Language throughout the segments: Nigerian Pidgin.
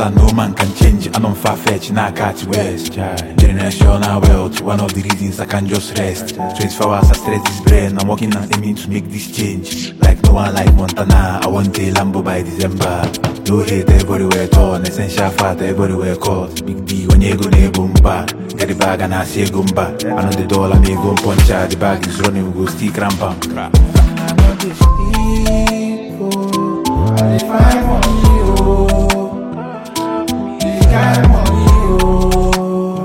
plan no man can change. I don't far-fetch, now catch west. Generational wealth, one of the reasons I can just rest. 24 hours I stress this brain, I'm working and aiming to make this change. Like no one like Montana, I want a Lambo by December. No hate everywhere torn, essential fat everywhere caught. Big D when you go ne bumper. Get the bag and I say gumba. I know the dollar me go puncher. The bag is running, we go stick rampa. I know these people, I find money, oh. This kind of money, oh.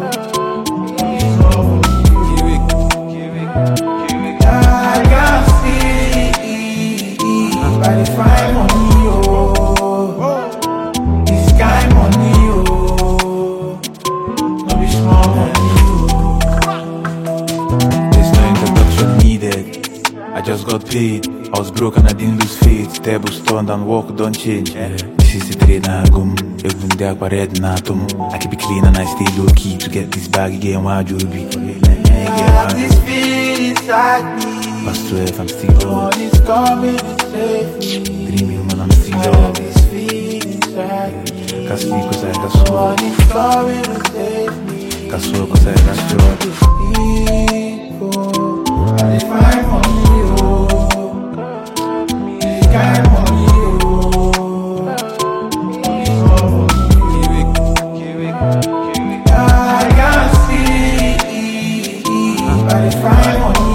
I can see, I find money, oh. This kind of money, oh. No be small money, oh. There's no introduction needed. I just got paid. I was broke and I didn't lose faith. Tables turned and work don't change. This is the trade na gum. Even the aquared na tum. I keep it clean and I stay low key to get this bag again. Why you be? I have this feeling inside me. Past 12 I'm still low. Money's coming to save me. 3 million I'm still low. I have this feeling inside me. Can't sleep cause I got so. Money's coming to save me. Can't slow cause I got so. People, I find money, oh. This kind of money, oh. I can see, I find money.